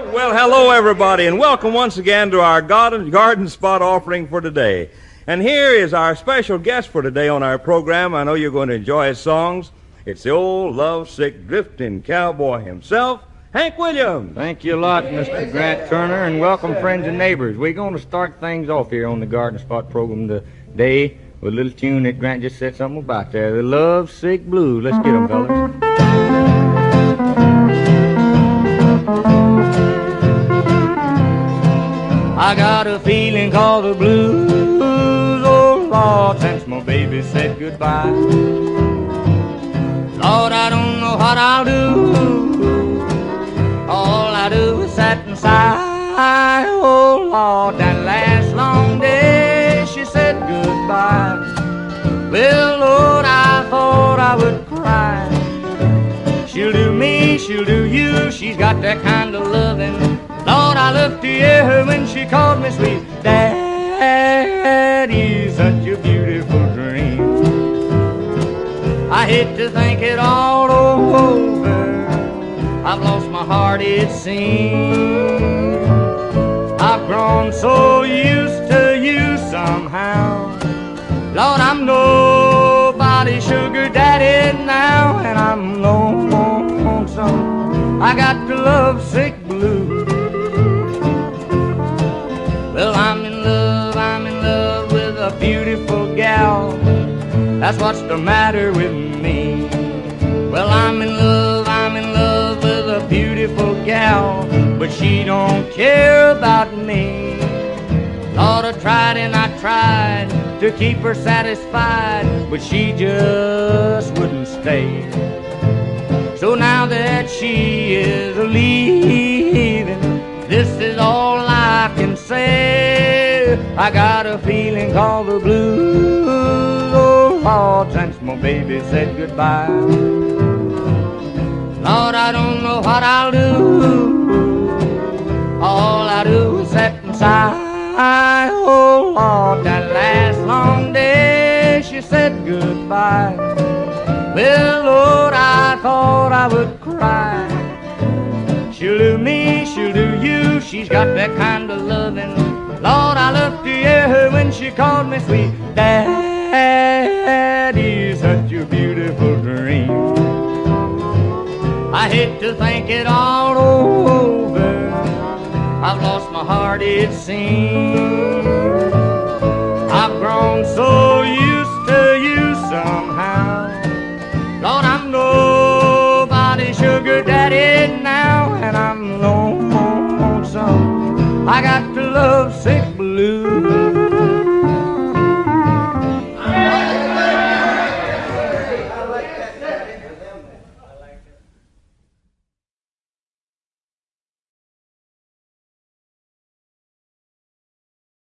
Well, hello, everybody, and welcome once again to our garden spot offering for today. And here is our special guest for today on our program. I know you're going to enjoy his songs. It's the old lovesick drifting cowboy himself, Hank Williams. Thank you a lot, Mr. Grant Turner, and welcome, friends and neighbors. We're going to start things off here on the Garden Spot program today with a little tune that Grant just said something about there, the Lovesick Blues. Let's get them, fellas. I got a feeling called the blues, oh Lord, since my baby said goodbye. Lord, I don't know what I'll do. All I do is sit and sigh. Oh Lord, that last long day she said goodbye. Well, Lord, I thought I would cry. She'll do me, she'll do you. She's got that kind of loving. Lord, I looked to hear when she called me sweet Daddy, such a beautiful dream. I hate to think it all over. I've lost my heart, it seems. I've grown so used to you somehow. Lord, I'm nobody's sugar daddy now, and I'm lonesome. I got the lovesick blues. Well, I'm in love with a beautiful gal. That's what's the matter with me. Well, I'm in love with a beautiful gal, but she don't care about me. Lord, I tried and I tried to keep her satisfied, but she just wouldn't stay. So now that she is leaving, this is all I can say. I got a feeling called the blues, oh Lord, since my baby said goodbye. Lord, I don't know what I'll do. All I do is sit and sigh. Oh Lord, that last long day she said goodbye. Well, Lord, I thought I would cry. She'll do me, she'll do you. She's got that kind of loving. Lord, I looked to hear her when she called me sweet Daddy, such a beautiful dream. I hate to think it all over. I've lost my heart, it seems. I've grown so used to you somehow. Lord, I'm nobody's sugar daddy now, and I'm lonesome. I got the lovesick